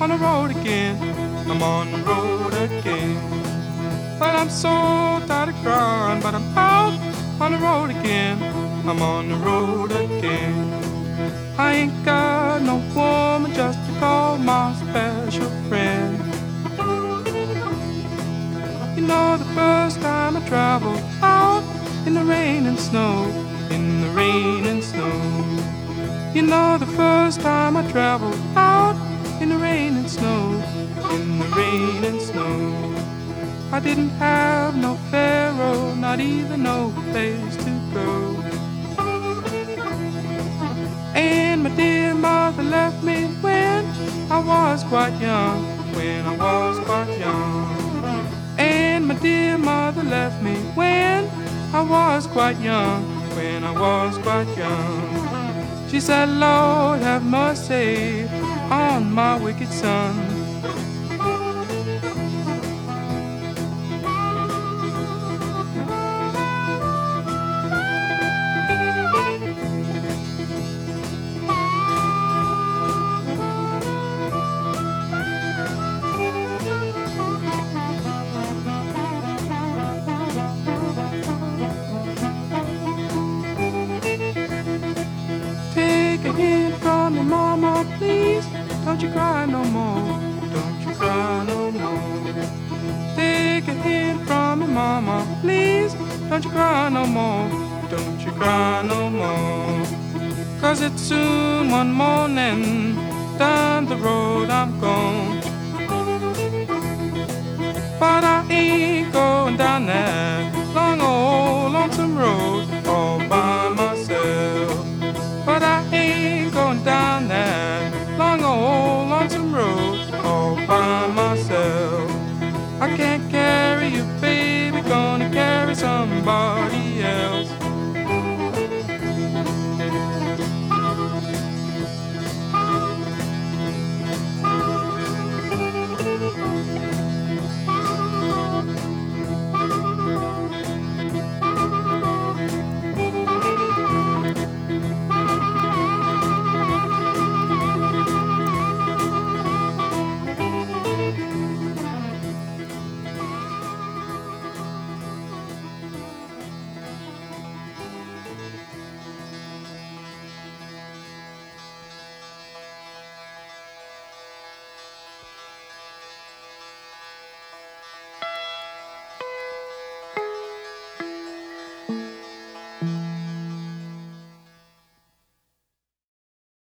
on the road again. I'm on the road again. Well, I'm so tired of crying, but I'm out on the road again. I'm on the road again. I ain't got no woman just to call my special friend. You know, the first time I traveled out in the rain and snow, in the rain and snow. You know, the first time I traveled out in the rain and snow, in the rain and snow. I didn't have no pharaoh, not even no place to go. And my dear mother left me when I was quite young, when I was quite young. And my dear mother left me when I was quite young, when I was quite young. She said, Lord, have mercy on my wicked son. Take a hint from me, mama, please. Don't you cry no more. Don't you cry no more. Take a hint from me, mama, please. Don't you cry no more. Don't you cry no more. 'Cause it's soon one morning. Down the road I'm gone. But I ain't going down that long old lonesome road all by myself. But I ain't going down that long old lonesome road all by myself. I can't carry you, baby, gonna carry somebody else.